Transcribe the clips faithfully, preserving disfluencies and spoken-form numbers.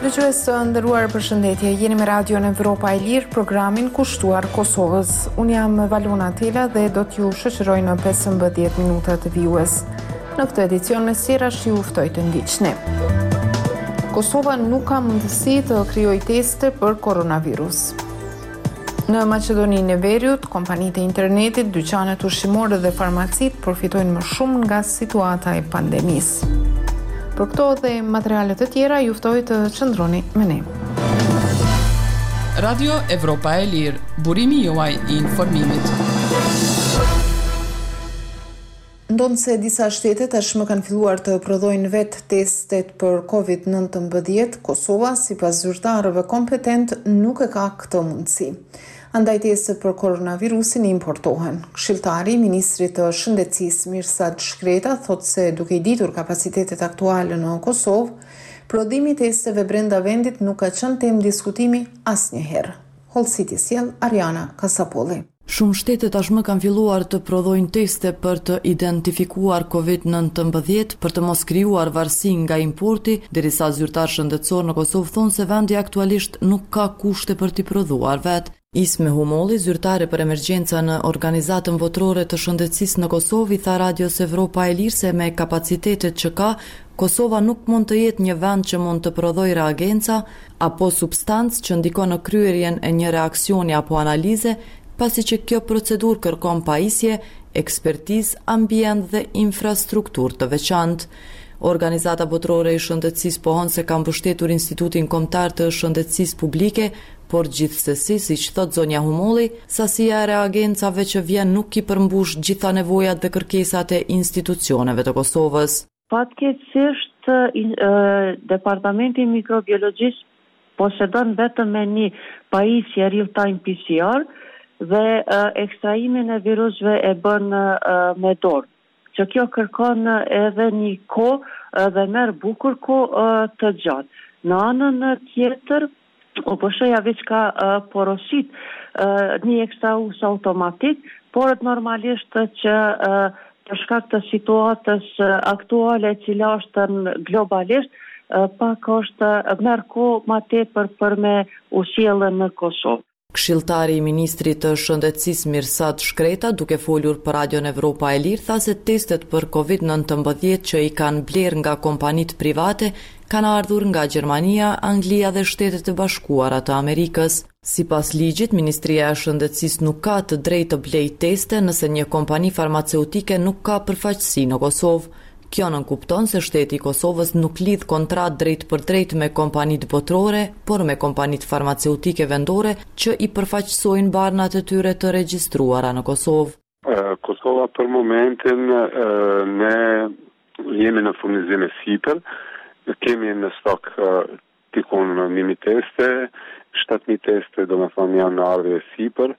Dëgjues të nderuar, përshëndetje. Jeni me Radio në Evropa e Lirë, programin kushtuar Kosovës. Unë jam Valona Tela dhe do t'ju shoqëroj në pesëmbëdhjetë minuta të vijues. Në këtë edicion me serash ju ftoj të ndiqni. Kosova nuk ka mundësi të krijojë teste për koronavirus. Në Maqedoninë e Veriut, kompanitë e internetit, dyqanet ushqimore dhe farmacit përfitojnë më shumë nga situata e pandemisë. Për këto dhe materialet të tjera, ju ftoj të qëndroni me ne. Radio Evropa e Lirë, burimi juaj i informimit. Ndonë se disa shtete tashmë kanë filluar të prodhojnë vetë testet për covid nëntëmbëdhjetë, Kosova, sipas zyrtarëve kompetent, nuk e ka këtë mundësi. Andaj testet për koronavirusin importohen. Këshilltari i Ministrit të Shëndetësisë Mirsad Shkreta thotë se duke i ditur kapacitetet aktuale në Kosovë, prodhimi i testeve brenda vendit nuk ka qenë temë diskutimi asnjëherë. Hollësiti sjell Ariana Kasapolli. Shumë shtete tashmë kanë filluar të prodhojnë teste për të identifikuar covid nëntëmbëdhjetë për të mos krijuar varësi nga importi, derisa zyrtar shëndetësor në Kosovë thonë se vendi aktualisht nuk ka kushte për t'i prodhuar vetë. Isme Humolli, zyrtare për emergjenca në Organizatën Botërore të Shëndetësisë në Kosovë, i tha Radios Evropa e Lirë se me kapacitetet që ka, Kosova nuk mund të jetë një vend që mund të prodhojë reagenca apo substancë që ndikon në kryerjen e një reaksioni apo analize, pasi që kjo procedurë kërkon pajisje, ekspertizë, ambient dhe infrastrukturë të veçantë. Organizata Botërore e Shëndetësisë pohon se ka mbështetur Institutin Kombëtar të Shëndetësisë Publike, por gjithsesi, siç thot zonja Humolli, sasia e reagencave që vjen nuk i përmbush gjitha nevojat dhe kërkesat e institucioneve të Kosovës. Fatkeqësisht, Departamenti i Mikrobiologjisë posedon vetëm me një pajisje real-time P C R dhe uh, ekstraimin e virusëve e bën uh, me dorë. Që kjo kërkon edhe një kohë dhe merr bukur kohë të gjatë. Në anën tjetër, o pëshëja veç ka uh, porosit uh, një ekstraus automatik, por normalisht që uh, për shkak të situatës uh, aktuale e cila është globalisht, uh, pak është uh, merr kohë më tepër për me u sjellën në Kosovë. Këshilltari i Ministrit të Shëndetësisë Mirsad Shkreta, duke folur për Radion Evropa e Lirë, tha se testet për covid nëntëmbëdhjetë që i kanë blerë nga kompanitë private kanë ardhur nga Gjermania, Anglia dhe Shtetet e Bashkuara të Amerikës. Sipas ligjit, Ministria e Shëndetësisë nuk ka të drejtë të blejë teste nëse një kompani farmaceutike nuk ka përfaqësi në Kosovë. Kjo nënkupton se shteti i Kosovës nuk lidh kontratë drejt për drejt me kompanitë botërore, por me kompanitë farmaceutike vendore që i përfaqësojnë barnat e tyre të regjistruara në Kosovë. Kosova për momentin ne jemi në furnizim e sipër, kemi në stok tikun një mijë teste, shtatë mijë teste do me thonë janë në ardhje e sipër,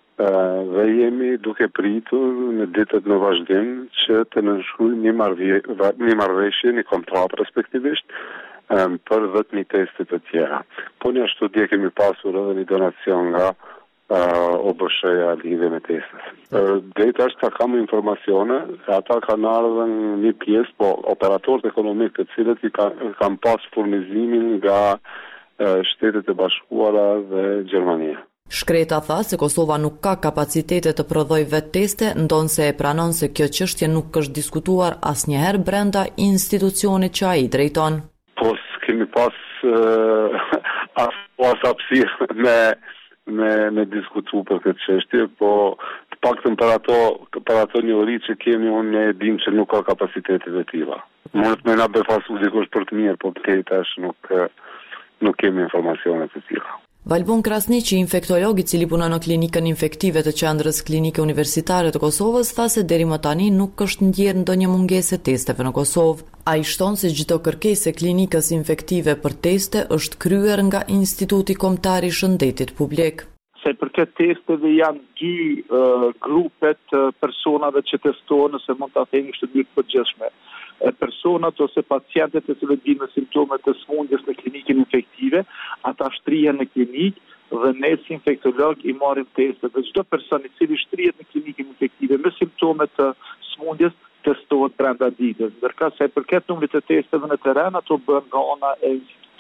dhe jemi duke pritur në ditët në vazhdim që të nënshkruajmë një marrëveshje, një marrëveshje, një kontratë respektivisht për dhjetë mijë teste të tjera. Po ne ashtu dje kemi pasur edhe një donacion nga uh, O B S-ja lidhje me testet. Drejt është ta kam informacione, ata kanë ardhur një pjesë, po operatorët ekonomik të cilët i kanë kanë pas furnizimin nga uh, Shtetet e Bashkuara dhe Gjermania. Shkreta tha se Kosova nuk ka kapacitete të prodhojë vetë teste, ndonë se e pranon se kjo çështje nuk është diskutuar asnjëherë brenda institucionit që ai drejton. Po kemi pas uh, as pas hapësirë me me me diskutu për këtë çështje, po të paktën për ato për ato njohuri që kemi unë ne dim se nuk ka kapacitete të tilla. Mund të më na befasu dikush për të mirë, po të tash nuk nuk kemi informacione të tilla. Valbon Krasniqi, infektolog i cili punon në klinikën infektive të qendrës klinike universitare të Kosovës, tha se deri më tani nuk është ndjerë ndonjë mungesë testeve në Kosovë. Ai shton se çdo kërkesë e klinikës infektive për teste është kryer nga Instituti Kombëtar i Shëndetit Publik. Se përket testeve janë dy uh, grupet uh, personave që testohen, nëse mund ta themi kështu dy të përgjithshme. Personat ose pacientët e cilët vinë me simptome të sëmundjes në klinikën infektive, ata shtrihen në klinikë dhe ne si infektolog i marrim teste. Dhe çdo person i cili shtrihet në klinikën infektive me simptome të sëmundjes testohet brenda ditës. Ndërka se përket numrit të testeve në terren, ato bëhen nga ana e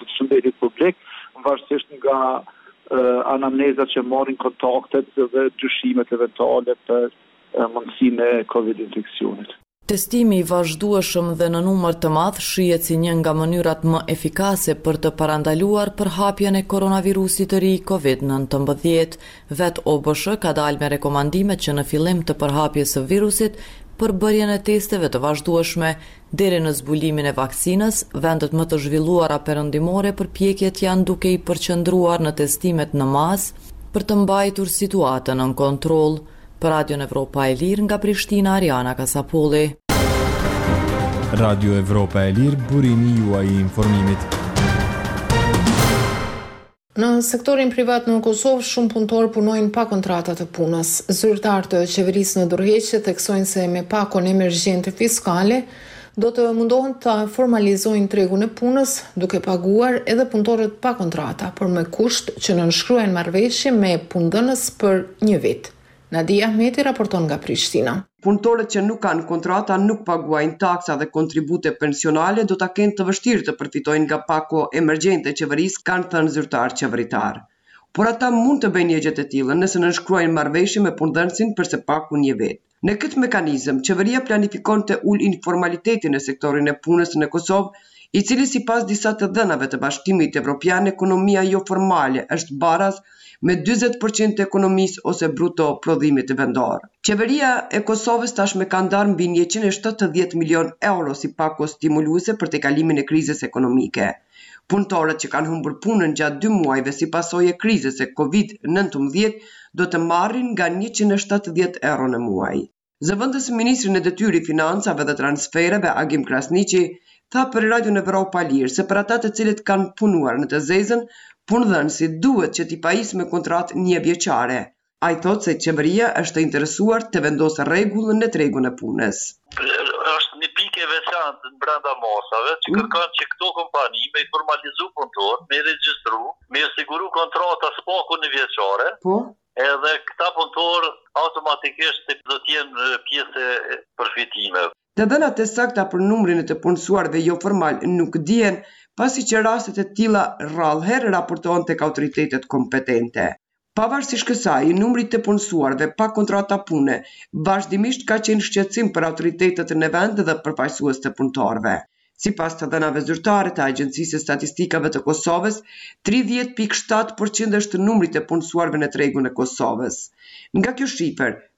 të shëndetit publik, varësisht nga uh, anamnezat që marrin kontaktet dhe dyshimet eventuale për uh, mundësinë e Covid-infeksionit. Testimi i vazhdueshëm dhe në numër të madh shihet si një nga mënyrat më efikase për të parandaluar përhapjen e koronavirusit të ri Covid nëntëmbëdhjetë. Vet O B S H ka dalë me rekomandimet që në fillim të përhapjes së virusit për bërjen e testeve të vazhdueshme. Deri në zbulimin e vaksinës, vendet më të zhvilluara perëndimore përpjekjet janë duke i përqendruar në testimet në masë për të mbajtur situatën në kontroll. Për Radion Evropa e Lirë nga Prishtina, Ariana Kasapolli. Radio Evropa e Lirë, burimi juaj i informimit. Në sektorin privat në Kosovë, shumë punëtorë punojnë pa kontrata të punës. Zyrtarët të qeverisë në Durrëheqë theksojnë se me pakon emergjente fiskale do të mundohen të formalizojnë tregun e punës, duke paguar edhe punëtorët pa kontrata, por me kusht që nënshkruajnë marrëveshje me punëdhënës për një vit. Nadia Ahmeti raporton nga Prishtina. Punëtorët që nuk kanë kontrata, nuk paguajnë taksa dhe kontribute pensionale, do ta kenë të vështirë të përfitojnë nga pako emergjente qeverisë, kanë thënë zyrtar qeveritar. Por ata mund të bëjnë një gjë të tillë nëse nënshkruajnë marrëveshje me punëdhënësin për së paku një vit. Në këtë mekanizëm, qeveria planifikon të ul informalitetin në sektorin e punës në Kosovë, i cili sipas disa të dhënave të Bashkimit Evropian, ekonomia jo formale është baraz me dyzet përqind të ekonomisë ose bruto prodhimit vendor. Qeveria e Kosovës tashmë ka ndarë mbi njëqind e shtatëdhjetë milion euro si pako stimuluese për tejkalimin e krizës ekonomike. Punëtorët që kanë humbur punën gjatë dy muajve si pasojë e krizës e Covid nëntëmbëdhjetë do të marrin nga njëqind e shtatëdhjetë euro në muaj. Zëvendësi ministri në detyrë i financave dhe transfereve Agim Krasniqi tha për Radion Evropa Lirë se për ata të cilët kanë punuar në të zezën, punëdhënësi duhet që t'i pajisë me kontratë një vjeçare. Ai thotë se qeveria është e interesuar të vendosë rregull në tregun e punës. Është një pikë e veçantë brenda masave që kërkon që këto kompani me formalizu punëtor, me regjistru, me siguru kontrata s'paku një vjeçare. Po? Edhe këta punëtor automatikisht do të jenë pjesë e përfitimeve. Të dhënat e sakta për numrin e të punësuarve jo formal nuk dihen, pasi që rastet e tilla rrallëherë raportohen tek autoritetet kompetente. Pavarësisht kësaj, numri të punësuarve pa kontrata pune vazhdimisht ka qenë shqetësim për autoritetet në vend dhe përfaqësues të punëtorëve. Sipas të dhënave zyrtare të Agjencisë së Statistikave të Kosovës, tridhjetë pikë shtatë përqind është numri të punësuarve në tregun e Kosovës. Nga kjo shifër,